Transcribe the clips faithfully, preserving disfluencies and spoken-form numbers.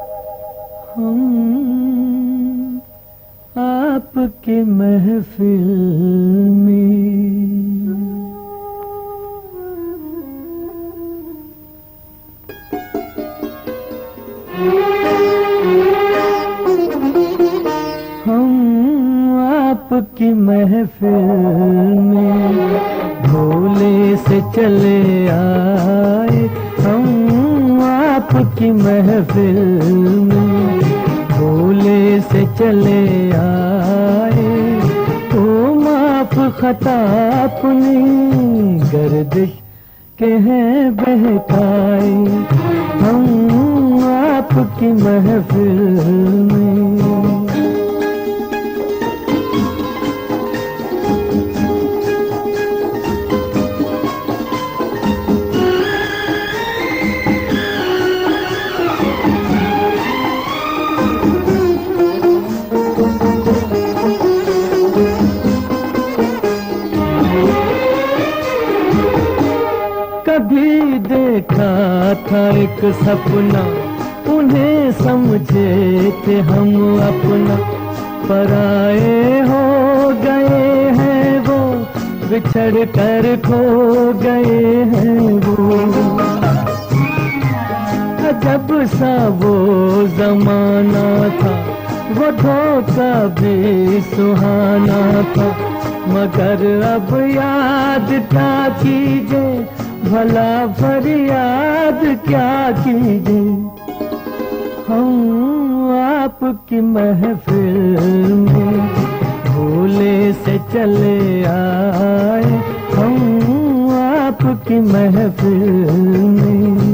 हम आपकी महफिल में हम आपकी महफिल में भोले से चले आए। हम आपकी महफिल में भोले से चले आए। तो माफ खता अपनी गर्दिश के हैं बहकाए। हम आपकी महफिल में कभी देखा था एक सपना, उन्हें समझे थे हम अपना। पराए हो गए हैं वो, बिछड़ कर खो गए हैं वो। अजब सा वो जमाना था, वो धोखा भी सुहाना था। मगर अब याद क्या कीजिए, भला फरियाद क्या कीजिए। हम आपकी महफिल में भोले से चले आए। हम आपकी महफिल में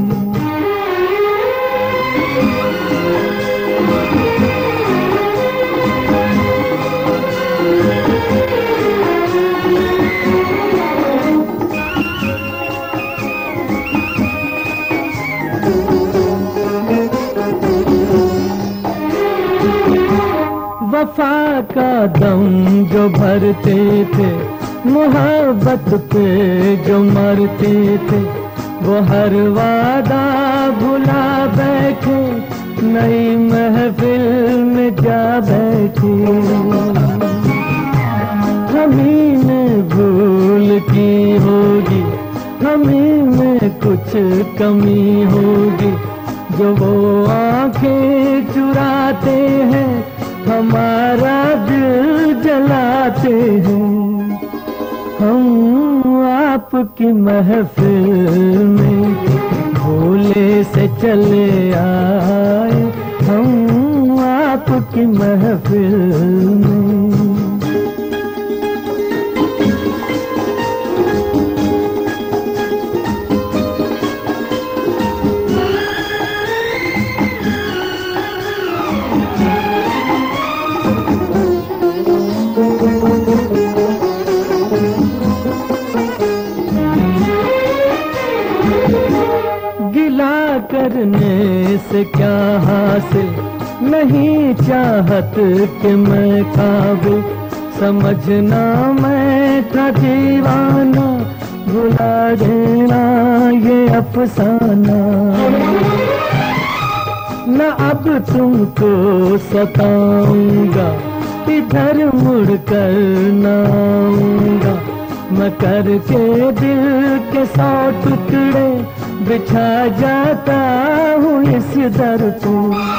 वफा का दम जो भरते थे, मोहब्बत पे जो मरते थे, वो हर वादा भुला बैठे, नई महफिल में जा बैठे। हमी ने भूल की होगी, हमी में कुछ कमी होगी, जो वो आंखें चुराते हैं, हमारा दिल जलाते हैं। हम आपकी महफिल में भोले से चले आए। हम आपकी महफिल में गिला करने से क्या हासिल, नहीं चाहत कि मैं काबिल। समझना मैं था दीवाना, भुला देना ये अफसाना। न अब तुमको सताऊंगा, इधर मुड़ कर न आऊंगा। मैं करके दिल के सौ टुकड़े बिछा जाता हूँ इस दर को।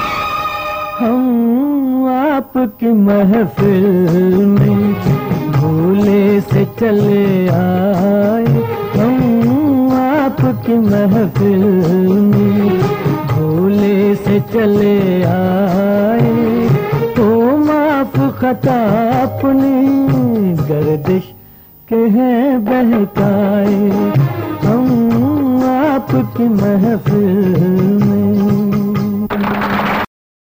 हम आपकी महफिल में भोले से चले आए। हम आपकी महफिल में भोले से चले आए। तो माफ खता अपनी गर्दिश के हैं बहकाए। हम आपकी महफिल में